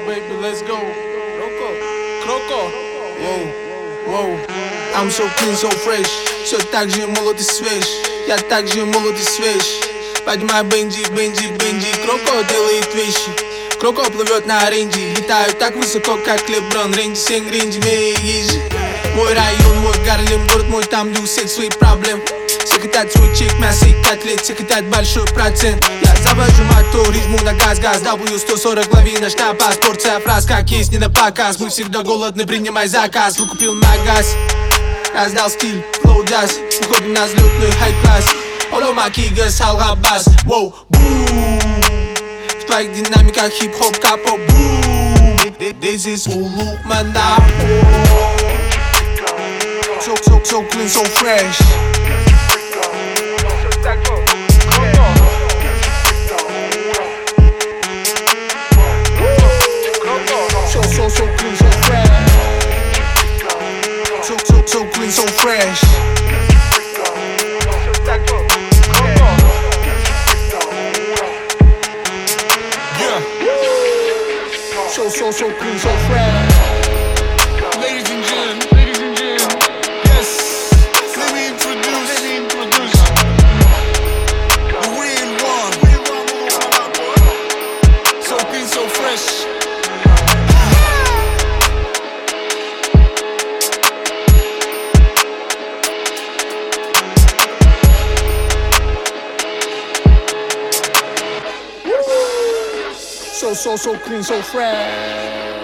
baby, let's go. Крoko. Воу, I'm so clean, so fresh. Все так же молод и свеж. Я так же молод и свеж. Поднимай бенджи, Кроко делает вещи. Кроко плывет на рейнже. Летаю так высоко, как Леброн. Рейнджи, сен рейнджи, ежи. Мой район, мой Гарлем, город мой, там где у всех свои проблемы. Все хотят свой чек, мясо и котлет, все хотят большой процент. Я завожу мотор, ритму на газ, W140, лови наш напас. Порция фраз, как есть, не на показ. Мы всегда голодны, принимай заказ. Выкупил магаз, раздал стиль, флоу джаз. Уходим на взлетную хай-класс. Оло макига, салга бас. Воу, бум. В твоих динамиках хип-хоп, капо, бум. This is Улук Манапо. So clean, so fresh. So clean, so fresh. So clean, so fresh. Yeah. So clean, so fresh. Ladies and gentlemen, yes, let me introduce the real one. So clean, so fresh. So clean, so fresh.